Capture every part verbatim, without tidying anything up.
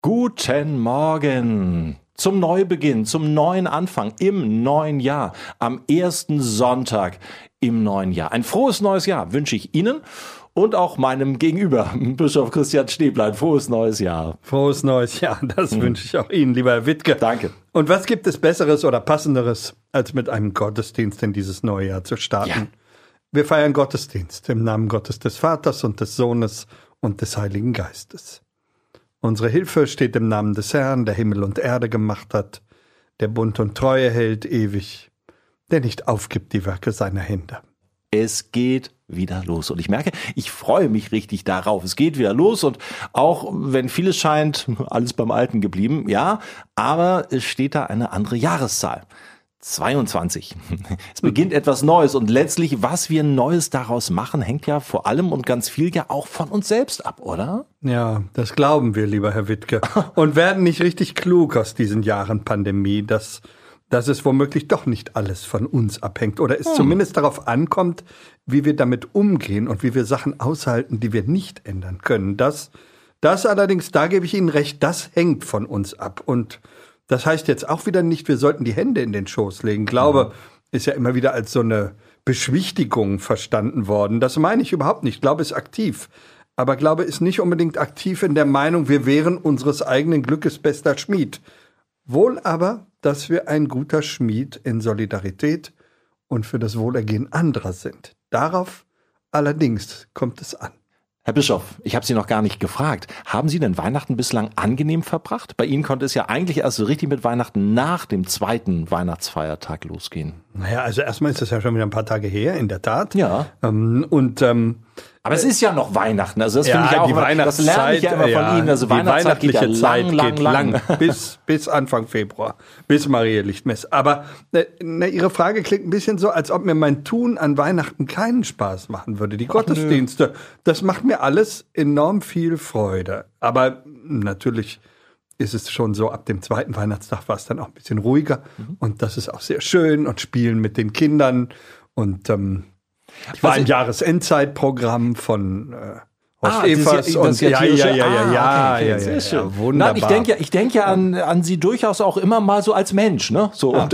Guten Morgen zum Neubeginn, zum neuen Anfang im neuen Jahr, am ersten Sonntag im neuen Jahr. Ein frohes neues Jahr wünsche ich Ihnen und auch meinem Gegenüber, Bischof Christian Stäblein. Frohes neues Jahr. Frohes neues Jahr, das hm. wünsche ich auch Ihnen, lieber Herr Wittke. Danke. Und was gibt es Besseres oder Passenderes, als mit einem Gottesdienst in dieses neue Jahr zu starten? Ja. Wir feiern Gottesdienst im Namen Gottes des Vaters und des Sohnes und des Heiligen Geistes. Unsere Hilfe steht im Namen des Herrn, der Himmel und Erde gemacht hat, der Bund und Treue hält ewig, der nicht aufgibt die Werke seiner Hände. Es geht wieder los und ich merke, ich freue mich richtig darauf. Es geht wieder los und auch wenn vieles scheint, alles beim Alten geblieben, ja, aber es steht da eine andere Jahreszahl. zweiundzwanzig. Es beginnt etwas Neues und letztlich, was wir Neues daraus machen, hängt ja vor allem und ganz viel ja auch von uns selbst ab, oder? Ja, das glauben wir, lieber Herr Wittke. Und werden nicht richtig klug aus diesen Jahren Pandemie, dass, dass es womöglich doch nicht alles von uns abhängt oder es hm. zumindest darauf ankommt, wie wir damit umgehen und wie wir Sachen aushalten, die wir nicht ändern können. Das, das allerdings, da gebe ich Ihnen recht, das hängt von uns ab und das heißt jetzt auch wieder nicht, wir sollten die Hände in den Schoß legen. Glaube mhm. ist ja immer wieder als so eine Beschwichtigung verstanden worden. Das meine ich überhaupt nicht. Glaube ist aktiv. Aber Glaube ist nicht unbedingt aktiv in der Meinung, wir wären unseres eigenen Glückes bester Schmied. Wohl aber, dass wir ein guter Schmied in Solidarität und für das Wohlergehen anderer sind. Darauf allerdings kommt es an. Herr Bischof, ich habe Sie noch gar nicht gefragt. Haben Sie denn Weihnachten bislang angenehm verbracht? Bei Ihnen konnte es ja eigentlich erst so richtig mit Weihnachten nach dem zweiten Weihnachtsfeiertag losgehen. Naja, also erstmal ist das ja schon wieder ein paar Tage her, in der Tat. Ja. Ähm, und ähm, aber es ist ja noch Weihnachten, also das ja, finde ich auch die immer, das lerne ich ja immer von ja, Ihnen. Also die Weihnachtszeit geht ja Zeit lang, lang, geht lang. lang, bis, bis Anfang Februar, bis Maria Lichtmess. Aber ne, Ihre Frage klingt ein bisschen so, als ob mir mein Tun an Weihnachten keinen Spaß machen würde. Die Ach, Gottesdienste, nö. Das macht mir alles enorm viel Freude. Aber natürlich ist es schon so, ab dem zweiten Weihnachtstag war es dann auch ein bisschen ruhiger. Mhm. Und das ist auch sehr schön und Spielen mit den Kindern und ähm, ich war also, im Jahresendzeitprogramm von äh, Horst ah, Evers ja, und ja, ja, ja, ja, ah, ja, okay, ja, sehr ja, schön. ja, wunderbar. Nein, ich denke ja, ich denke ja an, an Sie durchaus auch immer mal so als Mensch, ne? So ah, und,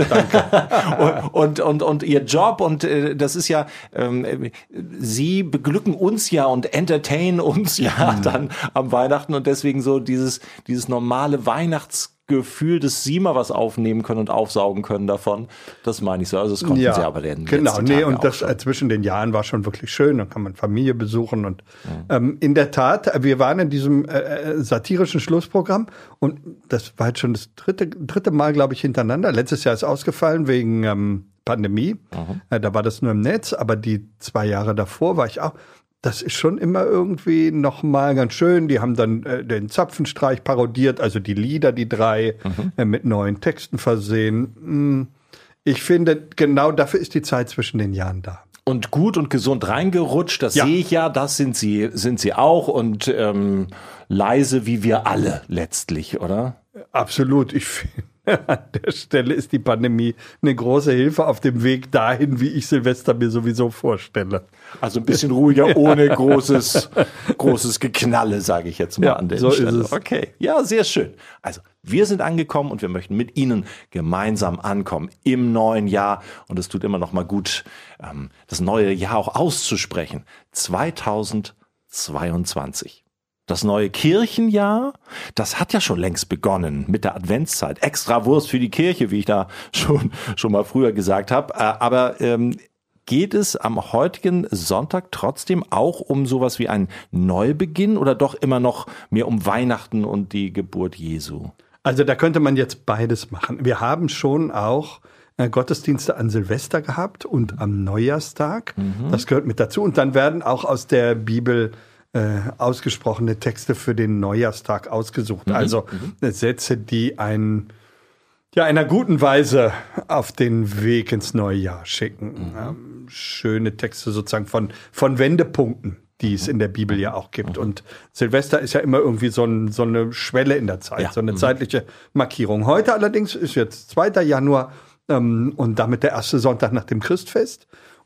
danke. und, und und und Ihr Job und äh, das ist ja, ähm, Sie beglücken uns ja und entertainen uns ja mhm. dann am Weihnachten und deswegen so dieses dieses normale Weihnachts Gefühl, dass Sie mal was aufnehmen können und aufsaugen können davon. Das meine ich so. Also das konnten ja, Sie aber den genau, nee, Tage und das schon. Zwischen den Jahren war schon wirklich schön. Dann kann man Familie besuchen und mhm. ähm, in der Tat, wir waren in diesem äh, satirischen Schlussprogramm und das war jetzt schon das dritte, dritte Mal, glaube ich, hintereinander. Letztes Jahr ist ausgefallen wegen ähm, Pandemie. Mhm. Äh, da war das nur im Netz, aber die zwei Jahre davor war ich auch. Das ist schon immer irgendwie nochmal ganz schön. Die haben dann äh, den Zapfenstreich parodiert, also die Lieder, die drei, mhm. äh, mit neuen Texten versehen. Ich finde, genau dafür ist die Zeit zwischen den Jahren da. Und gut und gesund reingerutscht, das ja. sehe ich ja, das sind Sie, sind Sie auch und ähm, leise wie wir alle letztlich, oder? Absolut, ich finde. An der Stelle ist die Pandemie eine große Hilfe auf dem Weg dahin, wie ich Silvester mir sowieso vorstelle. Also ein bisschen ruhiger, ohne großes, großes Geknalle, sage ich jetzt mal ja, an der so Stelle. Ist es. Okay, ja, sehr schön. Also wir sind angekommen und wir möchten mit Ihnen gemeinsam ankommen im neuen Jahr. Und es tut immer noch mal gut, das neue Jahr auch auszusprechen. zweitausendzweiundzwanzig. Das neue Kirchenjahr, das hat ja schon längst begonnen mit der Adventszeit. Extra Wurst für die Kirche, wie ich da schon schon mal früher gesagt habe. Aber ähm, geht es am heutigen Sonntag trotzdem auch um sowas wie einen Neubeginn oder doch immer noch mehr um Weihnachten und die Geburt Jesu? Also da könnte man jetzt beides machen. Wir haben schon auch äh, Gottesdienste an Silvester gehabt und am Neujahrstag. Mhm. Das gehört mit dazu. Und dann werden auch aus der Bibel Äh, ausgesprochene Texte für den Neujahrstag ausgesucht. Mhm. Also mhm. Sätze, die einen, ja, einer guten Weise auf den Weg ins neue Jahr schicken. Mhm. Ähm, schöne Texte sozusagen von, von Wendepunkten, die es in der Bibel ja auch gibt. Mhm. Und Silvester ist ja immer irgendwie so, ein, so eine Schwelle in der Zeit, ja. so eine mhm. zeitliche Markierung. Heute allerdings ist jetzt zweiter Januar ähm, und damit der erste Sonntag nach dem Christfest.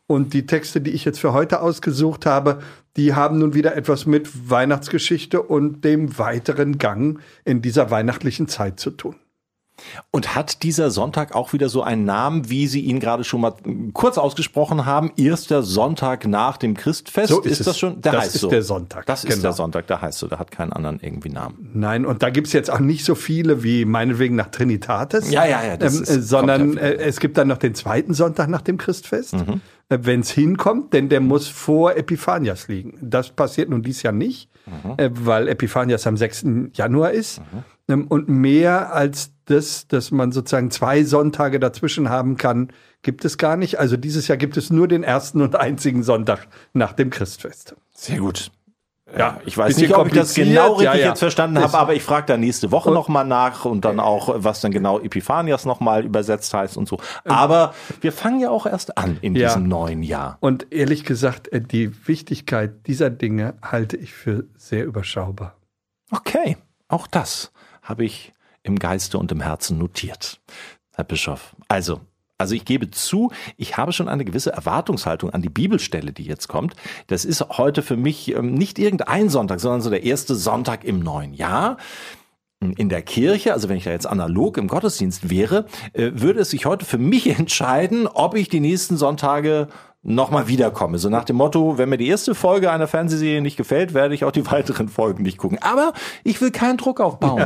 Und die Texte, die ich jetzt für heute ausgesucht habe, die haben nun wieder etwas mit Weihnachtsgeschichte und dem weiteren Gang in dieser weihnachtlichen Zeit zu tun. Und hat dieser Sonntag auch wieder so einen Namen, wie Sie ihn gerade schon mal kurz ausgesprochen haben? Erster Sonntag nach dem Christfest? So ist, ist es. das schon? Der das heißt ist so. der Sonntag. Das genau. ist der Sonntag, der heißt so. Der hat keinen anderen irgendwie Namen. Nein, und da gibt's jetzt auch nicht so viele wie meinetwegen nach Trinitatis. Ja, ja, ja. Das ähm, ist, äh, sondern ja äh, es gibt dann noch den zweiten Sonntag nach dem Christfest, mhm. äh, wenn es hinkommt, denn der muss vor Epiphanias liegen. Das passiert nun dies Jahr nicht, mhm. äh, weil Epiphanias am sechsten Januar ist. Mhm. Ähm, und mehr als das, dass man sozusagen zwei Sonntage dazwischen haben kann, gibt es gar nicht. Also dieses Jahr gibt es nur den ersten und einzigen Sonntag nach dem Christfest. Sehr gut. Ja, ich weiß bisschen nicht, ob ich das genau richtig ja, ja. jetzt verstanden habe, aber ich frage da nächste Woche nochmal nach und dann auch, was dann genau Epiphanias nochmal übersetzt heißt und so. Aber wir fangen ja auch erst an in ja. diesem neuen Jahr. Und ehrlich gesagt, die Wichtigkeit dieser Dinge halte ich für sehr überschaubar. Okay, auch das habe ich im Geiste und im Herzen notiert, Herr Bischof. Also, also ich gebe zu, ich habe schon eine gewisse Erwartungshaltung an die Bibelstelle, die jetzt kommt. Das ist heute für mich nicht irgendein Sonntag, sondern so der erste Sonntag im neuen Jahr. In der Kirche, also wenn ich da jetzt analog im Gottesdienst wäre, würde es sich heute für mich entscheiden, ob ich die nächsten Sonntage nochmal wiederkomme. So nach dem Motto, wenn mir die erste Folge einer Fernsehserie nicht gefällt, werde ich auch die weiteren Folgen nicht gucken. Aber ich will keinen Druck aufbauen.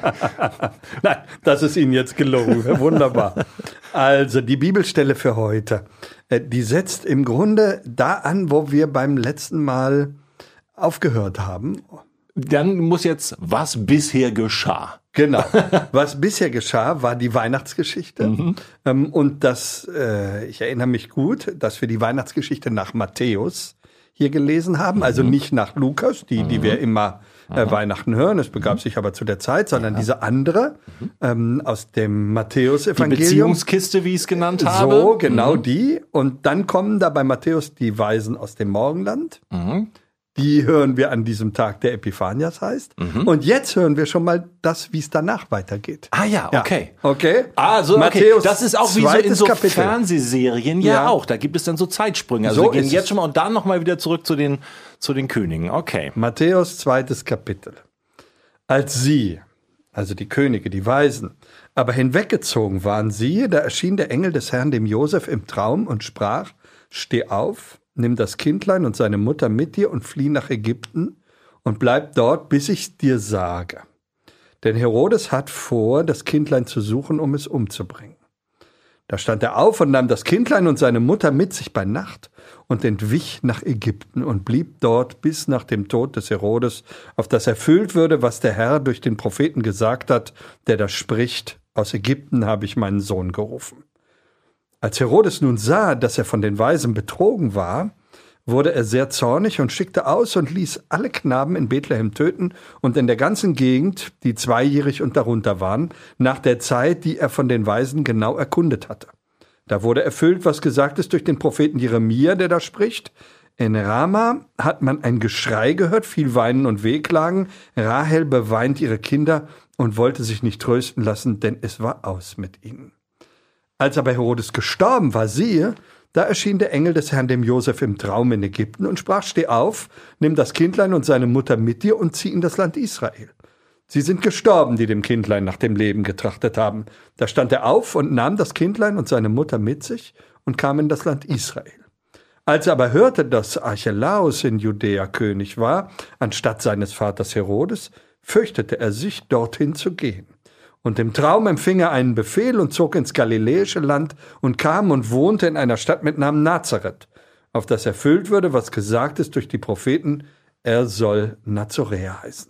Nein, das ist Ihnen jetzt gelungen. Wunderbar. Also die Bibelstelle für heute, die setzt im Grunde da an, wo wir beim letzten Mal aufgehört haben. Dann muss jetzt, was bisher geschah. Genau. Was bisher geschah, war die Weihnachtsgeschichte. Mhm. Ähm, und das, äh, ich erinnere mich gut, dass wir die Weihnachtsgeschichte nach Matthäus hier gelesen haben. Mhm. Also nicht nach Lukas, die, mhm. die wir immer äh, Weihnachten hören. Es begab mhm. sich aber zu der Zeit, sondern ja. diese andere mhm. ähm, aus dem Matthäus-Evangelium. Die Beziehungskiste, wie ich es genannt habe. So, genau mhm. die. Und dann kommen da bei Matthäus die Weisen aus dem Morgenland. Mhm. Die hören wir an diesem Tag, der Epiphanias heißt. Mhm. Und jetzt hören wir schon mal das, wie es danach weitergeht. Ah ja, okay. Ja. Okay. Also, okay. Matthäus, das ist auch wie so in so Kapitel. Fernsehserien ja, ja auch. Da gibt es dann so Zeitsprünge. Also so wir gehen jetzt es. schon mal und dann nochmal wieder zurück zu den, zu den Königen. Okay. Matthäus, zweites Kapitel. Als sie, also die Könige, die Weisen, aber hinweggezogen waren, siehe, da erschien der Engel des Herrn dem Josef im Traum und sprach, steh auf, nimm das Kindlein und seine Mutter mit dir und flieh nach Ägypten und bleib dort, bis ich dir sage. Denn Herodes hat vor, das Kindlein zu suchen, um es umzubringen. Da stand er auf und nahm das Kindlein und seine Mutter mit sich bei Nacht und entwich nach Ägypten und blieb dort bis nach dem Tod des Herodes, auf das erfüllt würde, was der Herr durch den Propheten gesagt hat, der da spricht, aus Ägypten habe ich meinen Sohn gerufen. Als Herodes nun sah, dass er von den Weisen betrogen war, wurde er sehr zornig und schickte aus und ließ alle Knaben in Bethlehem töten und in der ganzen Gegend, die zweijährig und darunter waren, nach der Zeit, die er von den Weisen genau erkundet hatte. Da wurde erfüllt, was gesagt ist durch den Propheten Jeremia, der da spricht. In Rama hat man ein Geschrei gehört, viel Weinen und Wehklagen. Rahel beweint ihre Kinder und wollte sich nicht trösten lassen, denn es war aus mit ihnen. Als aber Herodes gestorben war, siehe, da erschien der Engel des Herrn dem Josef im Traum in Ägypten und sprach, steh auf, nimm das Kindlein und seine Mutter mit dir und zieh in das Land Israel. Sie sind gestorben, die dem Kindlein nach dem Leben getrachtet haben. Da stand er auf und nahm das Kindlein und seine Mutter mit sich und kam in das Land Israel. Als er aber hörte, dass Archelaus in Judäa König war, anstatt seines Vaters Herodes, fürchtete er sich, dorthin zu gehen. Und im Traum empfing er einen Befehl und zog ins galiläische Land und kam und wohnte in einer Stadt mit Namen Nazareth, auf das erfüllt würde, was gesagt ist durch die Propheten, er soll Nazoräer heißen.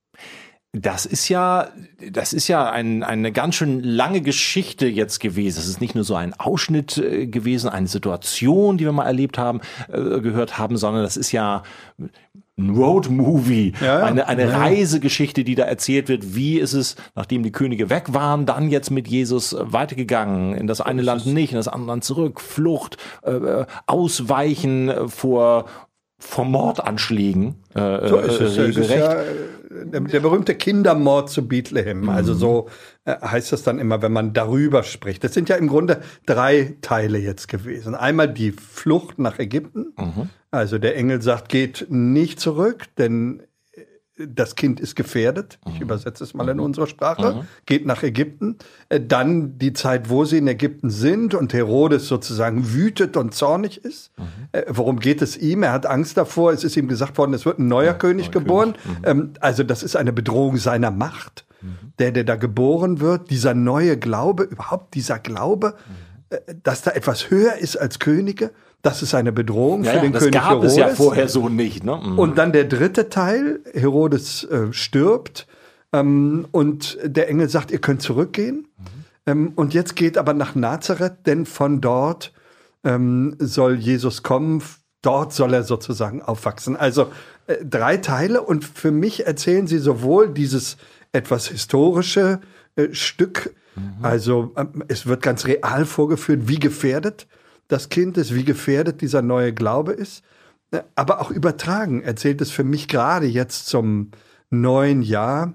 Das ist ja, das ist ja ein, eine ganz schön lange Geschichte jetzt gewesen. Es ist nicht nur so ein Ausschnitt äh, gewesen, eine Situation, die wir mal erlebt haben, äh, gehört haben, sondern das ist ja ein Road-Movie, ja, eine, eine ja. Reisegeschichte, die da erzählt wird. Wie ist es, nachdem die Könige weg waren, dann jetzt mit Jesus weitergegangen, in das eine Land nicht, in das andere Land zurück, Flucht, äh, Ausweichen vor vor Mordanschlägen äh, So ist es. Es ist regelrecht. ja der, der berühmte Kindermord zu Bethlehem. Mhm. Also so äh, heißt das dann immer, wenn man darüber spricht. Das sind ja im Grunde drei Teile jetzt gewesen. Einmal die Flucht nach Ägypten. Mhm. Also der Engel sagt, geht nicht zurück, denn das Kind ist gefährdet. Ich übersetze es mal in unsere Sprache. Mhm. Geht nach Ägypten. Dann die Zeit, wo sie in Ägypten sind und Herodes sozusagen wütet und zornig ist. Mhm. Worum geht es ihm? Er hat Angst davor. Es ist ihm gesagt worden, es wird ein neuer ja, König neuer geboren. König. Mhm. Also das ist eine Bedrohung seiner Macht. Mhm. Der, der da geboren wird, dieser neue Glaube, überhaupt dieser Glaube, mhm. dass da etwas höher ist als Könige. Das ist eine Bedrohung ja, für den das König gab Herodes. Es ja vorher so nicht. Ne? Mhm. Und dann der dritte Teil, Herodes äh, stirbt ähm, und der Engel sagt, ihr könnt zurückgehen. Mhm. Ähm, und jetzt geht aber nach Nazareth, denn von dort ähm, soll Jesus kommen, dort soll er sozusagen aufwachsen. Also äh, drei Teile und für mich erzählen sie sowohl dieses etwas historische äh, Stück, mhm. also äh, es wird ganz real vorgeführt, wie gefährdet das Kind ist, wie gefährdet dieser neue Glaube ist. Aber auch übertragen erzählt es für mich gerade jetzt zum neuen Jahr,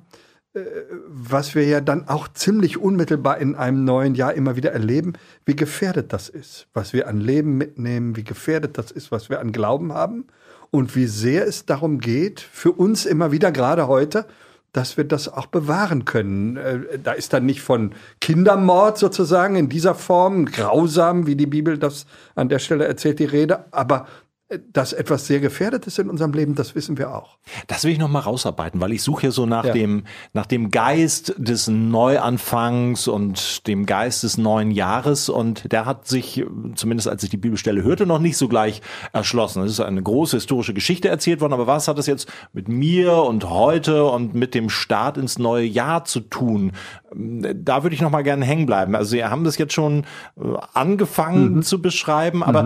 was wir ja dann auch ziemlich unmittelbar in einem neuen Jahr immer wieder erleben, wie gefährdet das ist, was wir an Leben mitnehmen, wie gefährdet das ist, was wir an Glauben haben und wie sehr es darum geht, für uns immer wieder, gerade heute, dass wir das auch bewahren können. Da ist dann nicht von Kindermord sozusagen in dieser Form, grausam, wie die Bibel das an der Stelle erzählt, die Rede, aber dass etwas sehr Gefährdetes in unserem Leben, das wissen wir auch. Das will ich noch mal rausarbeiten, weil ich suche ja so nach ja. dem nach dem Geist des Neuanfangs und dem Geist des neuen Jahres und der hat sich, zumindest als ich die Bibelstelle hörte, noch nicht so gleich erschlossen. Es ist eine große historische Geschichte erzählt worden, aber was hat das jetzt mit mir und heute und mit dem Start ins neue Jahr zu tun? Da würde ich noch mal gerne hängen bleiben. Also Sie haben das jetzt schon angefangen mhm. zu beschreiben, aber mhm.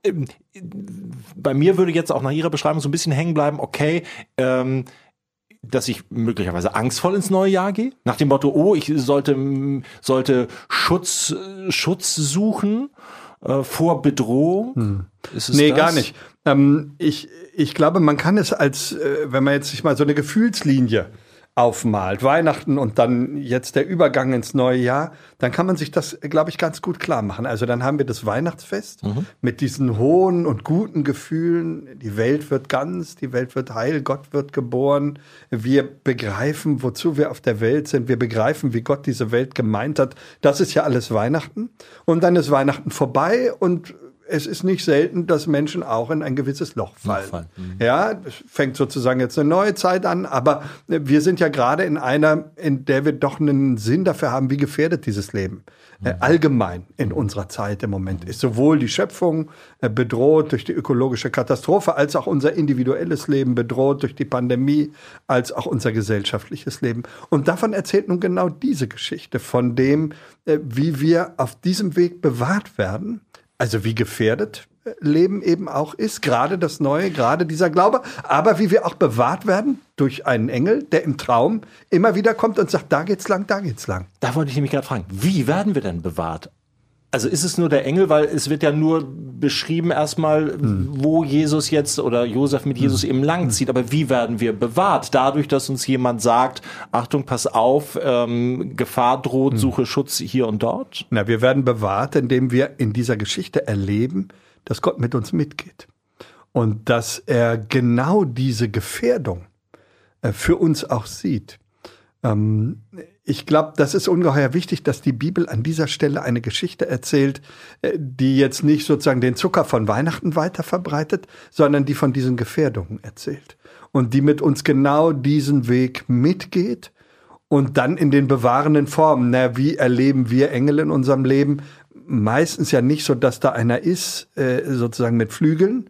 bei mir würde jetzt auch nach Ihrer Beschreibung so ein bisschen hängen bleiben, okay, ähm, dass ich möglicherweise angstvoll ins neue Jahr gehe, nach dem Motto, oh, ich sollte sollte Schutz Schutz suchen äh, vor Bedrohung. Hm. Ist es nee, das? Gar nicht. Ähm, ich ich glaube, man kann es als, äh, wenn man jetzt sich mal so eine Gefühlslinie aufmalt, Weihnachten und dann jetzt der Übergang ins neue Jahr, dann kann man sich das, glaube ich, ganz gut klar machen. Also dann haben wir das Weihnachtsfest mhm. mit diesen hohen und guten Gefühlen. Die Welt wird ganz, die Welt wird heil, Gott wird geboren. Wir begreifen, wozu wir auf der Welt sind. Wir begreifen, wie Gott diese Welt gemeint hat. Das ist ja alles Weihnachten. Und dann ist Weihnachten vorbei und es ist nicht selten, dass Menschen auch in ein gewisses Loch fallen. Loch fallen. Mhm. Ja, es fängt sozusagen jetzt eine neue Zeit an, aber wir sind ja gerade in einer, in der wir doch einen Sinn dafür haben, wie gefährdet dieses Leben mhm. äh, allgemein in mhm. unserer Zeit im Moment ist. Sowohl die Schöpfung äh, bedroht durch die ökologische Katastrophe, als auch unser individuelles Leben bedroht durch die Pandemie, als auch unser gesellschaftliches Leben. Und davon erzählt nun genau diese Geschichte, von dem, äh, wie wir auf diesem Weg bewahrt werden. Also wie gefährdet Leben eben auch ist, gerade das Neue, gerade dieser Glaube, aber wie wir auch bewahrt werden durch einen Engel, der im Traum immer wieder kommt und sagt, da geht's lang, da geht's lang. Da wollte ich nämlich gerade fragen, wie werden wir denn bewahrt? Also ist es nur der Engel, weil es wird ja nur beschrieben erstmal, hm. wo Jesus jetzt oder Josef mit Jesus hm. eben langzieht. Aber wie werden wir bewahrt? Dadurch, dass uns jemand sagt, Achtung, pass auf, ähm, Gefahr droht, hm. suche Schutz hier und dort? Na, wir werden bewahrt, indem wir in dieser Geschichte erleben, dass Gott mit uns mitgeht. Und dass er genau diese Gefährdung äh, für uns auch sieht. Ähm, Ich glaube, das ist ungeheuer wichtig, dass die Bibel an dieser Stelle eine Geschichte erzählt, die jetzt nicht sozusagen den Zucker von Weihnachten weiter verbreitet, sondern die von diesen Gefährdungen erzählt. Und die mit uns genau diesen Weg mitgeht und dann in den bewahrenden Formen. Na, wie erleben wir Engel in unserem Leben? Meistens ja nicht so, dass da einer ist, sozusagen mit Flügeln,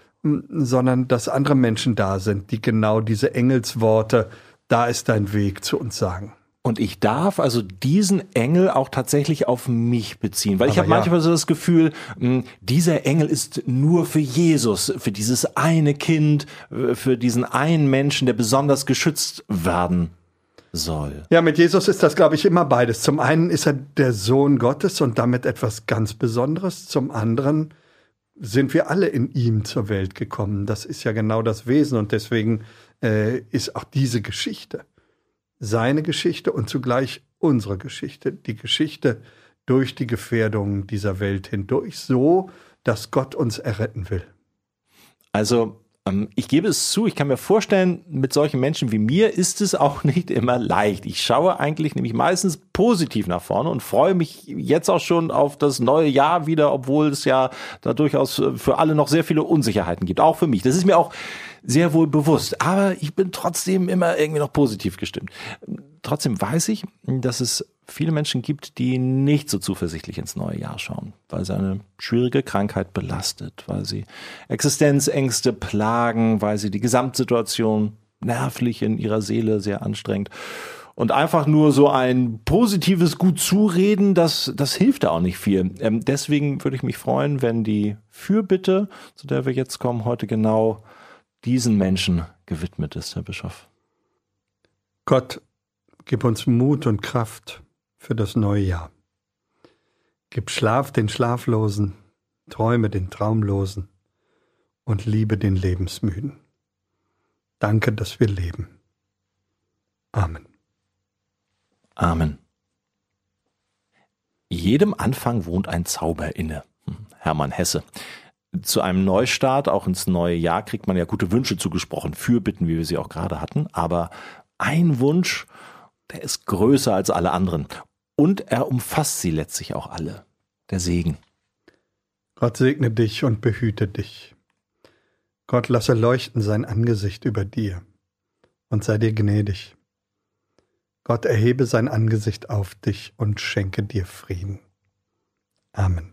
sondern dass andere Menschen da sind, die genau diese Engelsworte, da ist dein Weg, zu uns sagen. Und ich darf also diesen Engel auch tatsächlich auf mich beziehen, weil ich habe ja. manchmal so das Gefühl, mh, dieser Engel ist nur für Jesus, für dieses eine Kind, für diesen einen Menschen, der besonders geschützt werden soll. Ja, mit Jesus ist das, glaube ich, immer beides. Zum einen ist er der Sohn Gottes und damit etwas ganz Besonderes. Zum anderen sind wir alle in ihm zur Welt gekommen. Das ist ja genau das Wesen und deswegen äh, ist auch diese Geschichte seine Geschichte und zugleich unsere Geschichte, die Geschichte durch die Gefährdungen dieser Welt hindurch, so, dass Gott uns erretten will. Also ähm, ich gebe es zu, ich kann mir vorstellen, mit solchen Menschen wie mir ist es auch nicht immer leicht. Ich schaue eigentlich nämlich meistens positiv nach vorne und freue mich jetzt auch schon auf das neue Jahr wieder, obwohl es ja da durchaus für alle noch sehr viele Unsicherheiten gibt, auch für mich. Das ist mir auch sehr wohl bewusst, aber ich bin trotzdem immer irgendwie noch positiv gestimmt. Trotzdem weiß ich, dass es viele Menschen gibt, die nicht so zuversichtlich ins neue Jahr schauen, weil sie eine schwierige Krankheit belastet, weil sie Existenzängste plagen, weil sie die Gesamtsituation nervlich in ihrer Seele sehr anstrengt. Und einfach nur so ein positives Gut-Zureden, das, das hilft da auch nicht viel. Ähm, deswegen würde ich mich freuen, wenn die Fürbitte, zu der wir jetzt kommen, heute genau diesen Menschen gewidmet ist, Herr Bischof. Gott, gib uns Mut und Kraft für das neue Jahr. Gib Schlaf den Schlaflosen, Träume den Traumlosen und Liebe den Lebensmüden. Danke, dass wir leben. Amen. Amen. Jedem Anfang wohnt ein Zauber inne. Hermann Hesse. Zu einem Neustart, auch ins neue Jahr, kriegt man ja gute Wünsche zugesprochen, Fürbitten, wie wir sie auch gerade hatten. Aber ein Wunsch, der ist größer als alle anderen. Und er umfasst sie letztlich auch alle. Der Segen. Gott segne dich und behüte dich. Gott lasse leuchten sein Angesicht über dir und sei dir gnädig. Gott erhebe sein Angesicht auf dich und schenke dir Frieden. Amen.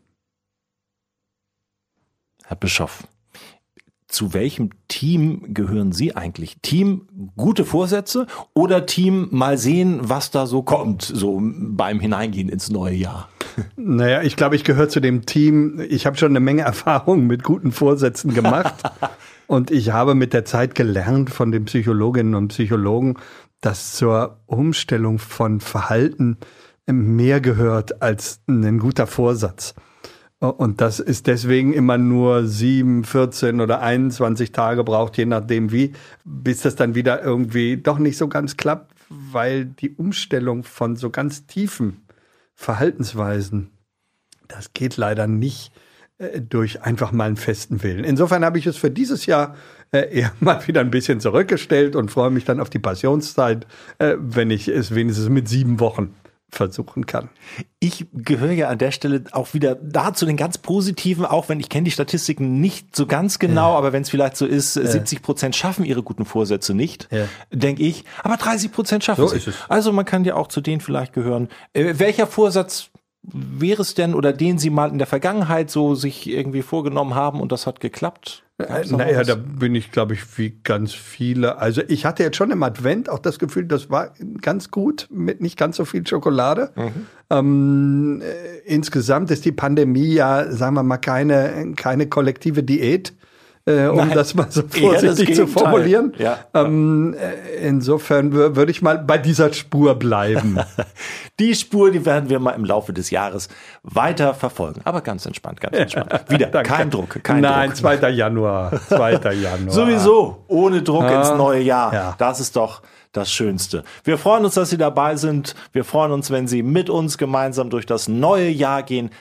Herr Bischof, zu welchem Team gehören Sie eigentlich? Team gute Vorsätze oder Team mal sehen, was da so kommt, so beim Hineingehen ins neue Jahr? Naja, ich glaube, ich gehöre zu dem Team. Ich habe schon eine Menge Erfahrungen mit guten Vorsätzen gemacht und ich habe mit der Zeit gelernt von den Psychologinnen und Psychologen, dass zur Umstellung von Verhalten mehr gehört als ein guter Vorsatz. Und das ist deswegen immer nur sieben, vierzehn oder einundzwanzig Tage braucht, je nachdem wie, bis das dann wieder irgendwie doch nicht so ganz klappt, weil die Umstellung von so ganz tiefen Verhaltensweisen, das geht leider nicht äh, durch einfach mal einen festen Willen. Insofern habe ich es für dieses Jahr äh, eher mal wieder ein bisschen zurückgestellt und freue mich dann auf die Passionszeit, äh, wenn ich es wenigstens mit sieben Wochen versuchen kann. Ich gehöre ja an der Stelle auch wieder da zu den ganz Positiven, auch wenn ich kenne die Statistiken nicht so ganz genau, ja. aber wenn es vielleicht so ist, ja. siebzig Prozent schaffen ihre guten Vorsätze nicht, ja. denke ich, aber dreißig Prozent schaffen so sie. Ist es. Also man kann ja auch zu denen vielleicht gehören. Äh, welcher Vorsatz wäre es denn oder den Sie mal in der Vergangenheit so sich irgendwie vorgenommen haben und das hat geklappt? Naja, da bin ich, glaube ich, wie ganz viele. Also ich hatte jetzt schon im Advent auch das Gefühl, das war ganz gut mit nicht ganz so viel Schokolade. Mhm. Ähm, äh, insgesamt ist die Pandemie ja, sagen wir mal, keine, keine kollektive Diät. Äh, um Nein, das mal so vorsichtig zu formulieren. Ja. Ähm, äh, insofern w- würde ich mal bei dieser Spur bleiben. Die Spur, die werden wir mal im Laufe des Jahres weiter verfolgen. Aber ganz entspannt, ganz entspannt. Wieder, kein Druck, kein Nein, Druck. zweiter Januar. zweiter Januar. Sowieso, ohne Druck ah, ins neue Jahr. Ja. Das ist doch das Schönste. Wir freuen uns, dass Sie dabei sind. Wir freuen uns, wenn Sie mit uns gemeinsam durch das neue Jahr gehen,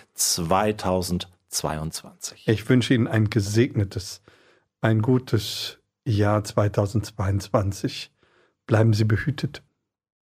zweitausendzweiundzwanzig. Ich wünsche Ihnen ein gesegnetes, ein gutes Jahr zweitausendzweiundzwanzig. Bleiben Sie behütet.